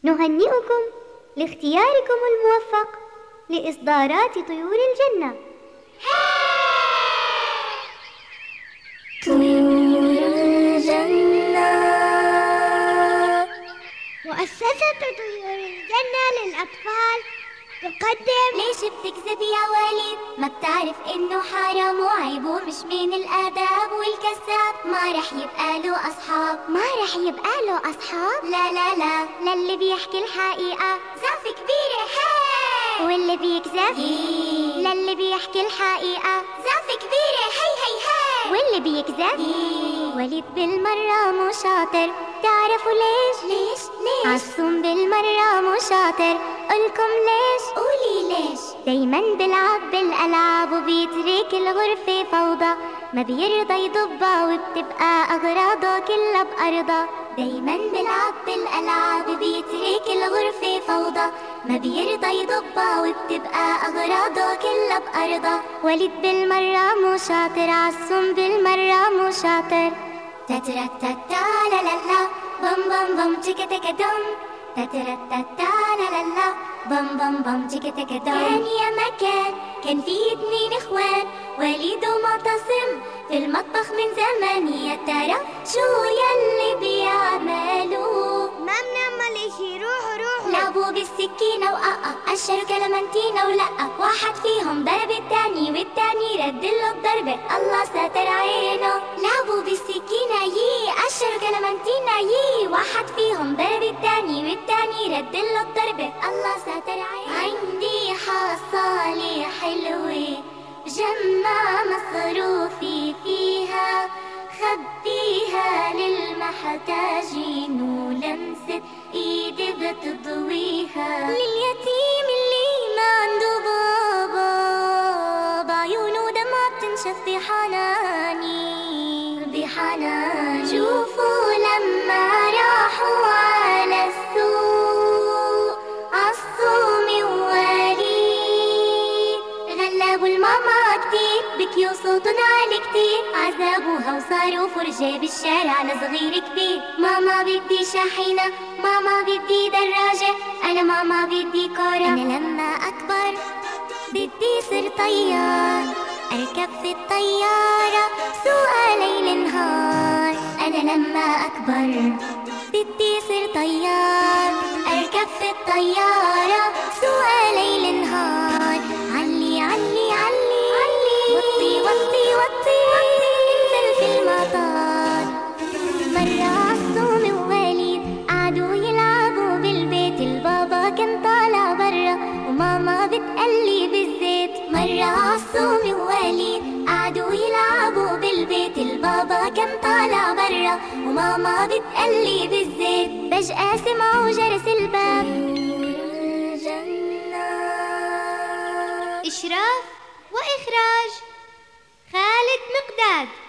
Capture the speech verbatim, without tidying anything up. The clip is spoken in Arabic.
نهنئكم لاختياركم الموفق لإصدارات طيور الجنة. طيور الجنة. مؤسسة طيور الجنة للأطفال تقدم. ليش بتكذب يا وليد؟ ما بتعرف إنه حرام وعيب ومش من الآداب، والكذاب ما رح يبقى له أصحاب. ما رح يبقى له أصحاب؟ لا لا لا، للي بيحكي الحقيقة زعف كبيرة. هاي واللي بيكذب للي بيحكي الحقيقة زعف كبيرة. هي هي هاي واللي بيكذب وليد بالمرة مو شاطر. تعرفوا ليش؟ ليش ليش عالصوم بالمرة مو شاطر. قولكم ليش؟ قولي ليش. دايما بلعب بالألعاب وبيترك الغرفة فوضى، ما بيرضى يضبها وبتبقى أغراضه كلها بأرضها. دايما بلعب بالألعاب بيترك الغرفة فوضى، ما بيرضى يضبها وبتبقى أغراضه كلها بأرضها. وليد بالمرة مو شاطر، عالصوم بالمرة مو شاطر. تترا تتا لا لا لا، بم بم بم تكا تكا دم. تترا تتا لا لا لا، بم بم بم تكا تكا دم. كان يا مكان كان في اتنين اخوان، وليد ومعتصم في المطبخ من زمان. يا ترى شو يلي بيعملوا؟ ما بنعمل اشي، روحوا روحوا. لعبوا بالسكينة وققة، قشروا كلمنتينة ولقة. واحد فيهم ضرب التاني والتاني ردله الضربة، الله ساتر عينه. لعبوا بالسكينة يي، قشروا كلمنتينة يي. واحد فيهم ضرب التاني والتاني ردله الضربة، الله ساتر عينه. عندي حصالة حلوة جمع مصروفي فيها، خبيها للمحتاجين ولمسة ايدي بتضويها. لليتيم اللي ما عنده بابا، بعيونه دمعة بتنشف بحناني بحناني. شوفوا لما راحوا على السوق عالصوم ووليد، غلبوا الماما كتير، بكيوا صوتن عالي كتير. عذبوها وصاروا فرجة بالشارع لصغير كبير. ماما بدي شاحنة، ماما بدي دراجة، أنا ماما بدي كورة. أنا لما أكبر بدي صير طيار، أركب في الطيارة سوقها ليل نهار. أنا لما أكبر بدي صير طيار، أركب في الطيارة سوقها ليل نهار. علي علي علي علي، وطي وطي وطي، انزل في المطار. مرة عالصوم ووليد قعدوا يلعبوا بالبيت، البابا كان طالع برا وماما بتقلي بالزيت. مرة عالصوم ووليد قعدوا يلعبوا بالبيت، البابا كان طالع برا وماما بتقلي بالزيت. فجأة سمعوا جرس الباب. إشراف وإخراج خالد مقداد.